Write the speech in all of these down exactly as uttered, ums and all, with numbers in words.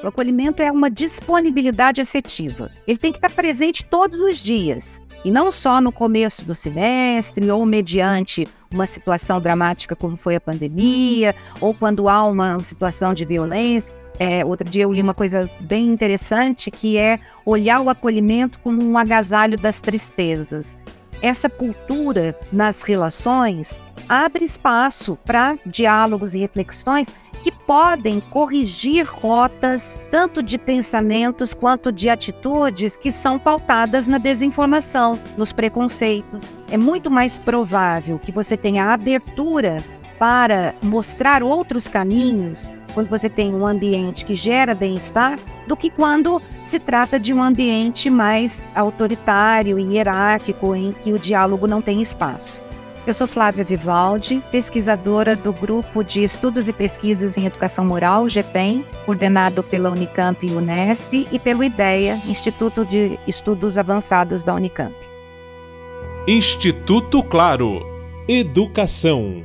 O acolhimento é uma disponibilidade afetiva. Ele tem que estar presente todos os dias, e não só no começo do semestre ou mediante uma situação dramática como foi a pandemia, ou quando há uma situação de violência. É, outro dia eu li uma coisa bem interessante, que é olhar o acolhimento como um agasalho das tristezas. Essa cultura nas relações abre espaço para diálogos e reflexões que podem corrigir rotas, tanto de pensamentos quanto de atitudes que são pautadas na desinformação, nos preconceitos. É muito mais provável que você tenha abertura para mostrar outros caminhos quando você tem um ambiente que gera bem-estar, do que quando se trata de um ambiente mais autoritário e hierárquico, em que o diálogo não tem espaço. Eu sou Flávia Vivaldi, pesquisadora do Grupo de Estudos e Pesquisas em Educação Moral, GEPEM, coordenado pela Unicamp e Unesp, e pelo IDEA, Instituto de Estudos Avançados da Unicamp. Instituto Claro. Educação.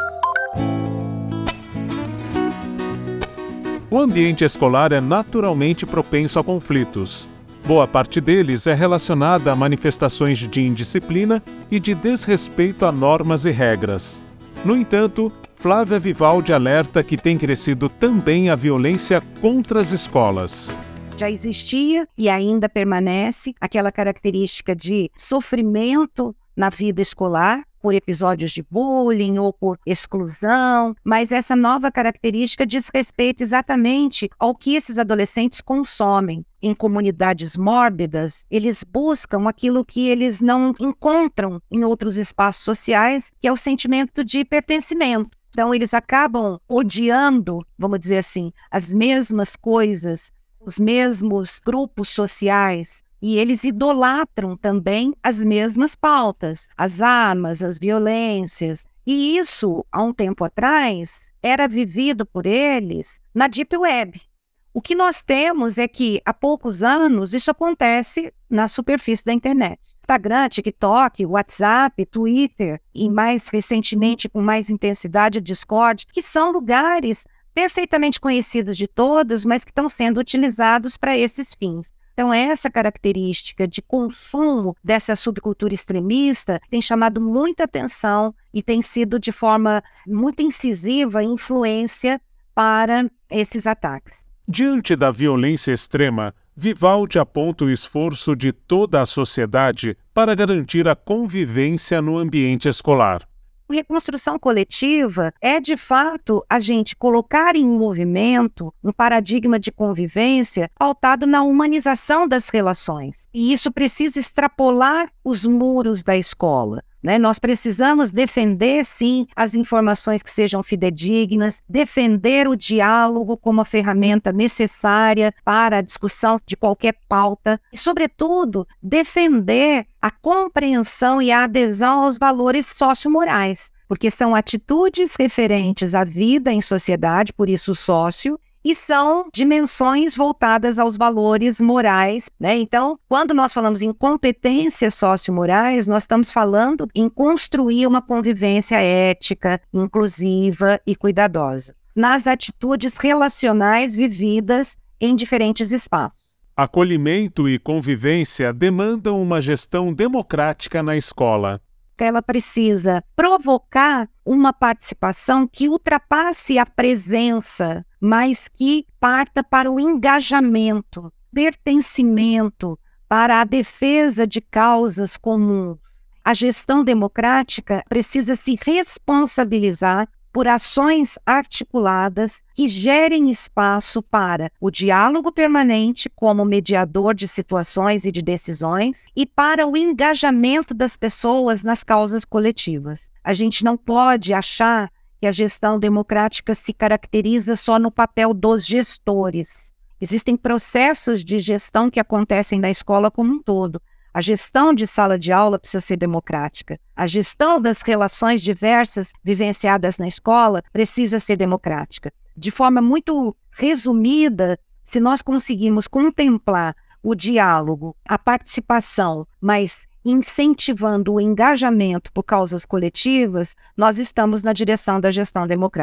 O ambiente escolar é naturalmente propenso a conflitos. Boa parte deles é relacionada a manifestações de indisciplina e de desrespeito a normas e regras. No entanto, Flávia Vivaldi alerta que tem crescido também a violência contra as escolas. Já existia e ainda permanece aquela característica de sofrimento na vida escolar, por episódios de bullying ou por exclusão, mas essa nova característica diz respeito exatamente ao que esses adolescentes consomem. Em comunidades mórbidas, eles buscam aquilo que eles não encontram em outros espaços sociais, que é o sentimento de pertencimento. Então, eles acabam odiando, vamos dizer assim, as mesmas coisas, os mesmos grupos sociais, e eles idolatram também as mesmas pautas, as armas, as violências. E isso, há um tempo atrás, era vivido por eles na Deep Web. O que nós temos é que, há poucos anos, isso acontece na superfície da internet. Instagram, TikTok, WhatsApp, Twitter e, mais recentemente, com mais intensidade, Discord, que são lugares perfeitamente conhecidos de todos, mas que estão sendo utilizados para esses fins. Então, essa característica de consumo dessa subcultura extremista tem chamado muita atenção e tem sido, de forma muito incisiva, influência para esses ataques. Diante da violência extrema, Vivaldi aponta o esforço de toda a sociedade para garantir a convivência no ambiente escolar. Reconstrução coletiva é, de fato, a gente colocar em movimento um paradigma de convivência pautado na humanização das relações. E isso precisa extrapolar os muros da escola. Né? Nós precisamos defender, sim, as informações que sejam fidedignas, defender o diálogo como a ferramenta necessária para a discussão de qualquer pauta e, sobretudo, defender a compreensão e a adesão aos valores sociomorais, porque são atitudes referentes à vida em sociedade, por isso sócio, e são dimensões voltadas aos valores morais, né? Então, quando nós falamos em competências sociomorais, nós estamos falando em construir uma convivência ética, inclusiva e cuidadosa, nas atitudes relacionais vividas em diferentes espaços. Acolhimento e convivência demandam uma gestão democrática na escola. Ela precisa provocar uma participação que ultrapasse a presença, mas que parta para o engajamento, pertencimento, para a defesa de causas comuns. A gestão democrática precisa se responsabilizar por ações articuladas que gerem espaço para o diálogo permanente como mediador de situações e de decisões e para o engajamento das pessoas nas causas coletivas. A gente não pode achar que a gestão democrática se caracteriza só no papel dos gestores. Existem processos de gestão que acontecem na escola como um todo. A gestão de sala de aula precisa ser democrática. A gestão das relações diversas vivenciadas na escola precisa ser democrática. De forma muito resumida, se nós conseguirmos contemplar o diálogo, a participação, mas incentivando o engajamento por causas coletivas, nós estamos na direção da gestão democrática.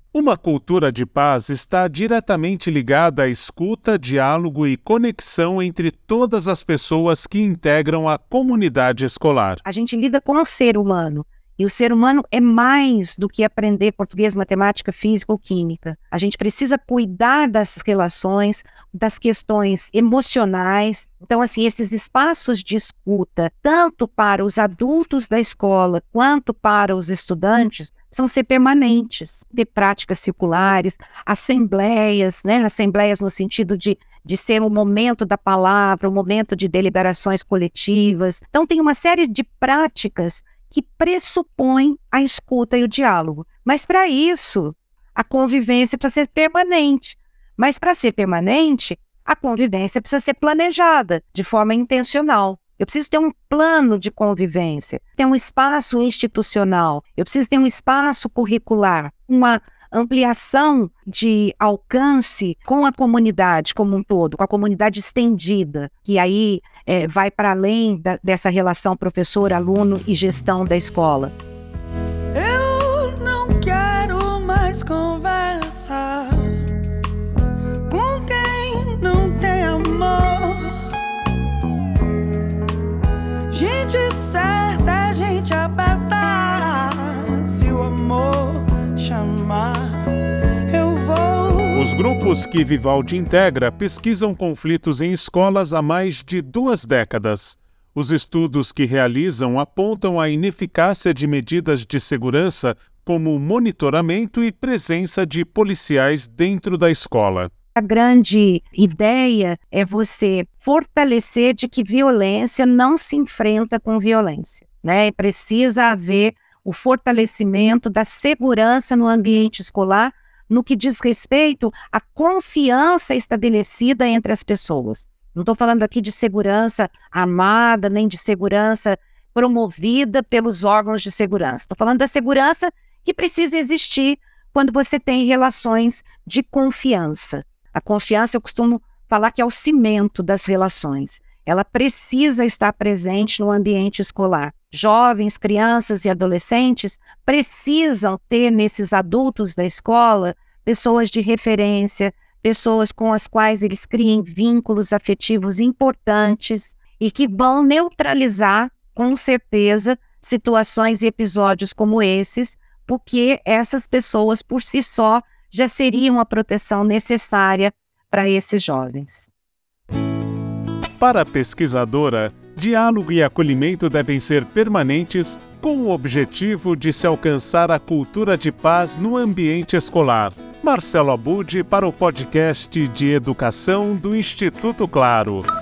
Uma cultura de paz está diretamente ligada à escuta, diálogo e conexão entre todas as pessoas que integram a comunidade escolar. A gente lida com o ser humano. E o ser humano é mais do que aprender português, matemática, física ou química. A gente precisa cuidar das relações, das questões emocionais. Então, assim, esses espaços de escuta, tanto para os adultos da escola quanto para os estudantes, precisam ser permanentes. Ter práticas circulares, assembleias, né? Assembleias no sentido de, de ser o momento da palavra, o momento de deliberações coletivas. Então, tem uma série de práticas que pressupõe a escuta e o diálogo. Mas para isso, a convivência precisa ser permanente. Mas para ser permanente, a convivência precisa ser planejada de forma intencional. Eu preciso ter um plano de convivência, ter um espaço institucional, eu preciso ter um espaço curricular, uma ampliação de alcance com a comunidade como um todo, com a comunidade estendida, que aí é, vai para além da, dessa relação professor, aluno e gestão da escola. Eu não quero mais conversar com quem não tem amor. Gente certa, gente apertar, se o amor chamar, eu vou. Os grupos que Vivaldi integra pesquisam conflitos em escolas há mais de duas décadas. Os estudos que realizam apontam a ineficácia de medidas de segurança, como monitoramento e presença de policiais dentro da escola. A grande ideia é você fortalecer de que violência não se enfrenta com violência, né? Precisa haver o fortalecimento da segurança no ambiente escolar, no que diz respeito à confiança estabelecida entre as pessoas. Não estou falando aqui de segurança armada, nem de segurança promovida pelos órgãos de segurança. Estou falando da segurança que precisa existir quando você tem relações de confiança. A confiança, eu costumo falar que é o cimento das relações. Ela precisa estar presente no ambiente escolar. Jovens, crianças e adolescentes precisam ter nesses adultos da escola pessoas de referência, pessoas com as quais eles criem vínculos afetivos importantes e que vão neutralizar, com certeza, situações e episódios como esses, porque essas pessoas, por si só, já seriam a proteção necessária para esses jovens. Para a pesquisadora, diálogo e acolhimento devem ser permanentes com o objetivo de se alcançar a cultura de paz no ambiente escolar. Marcelo Abud para o podcast de Educação do Instituto Claro.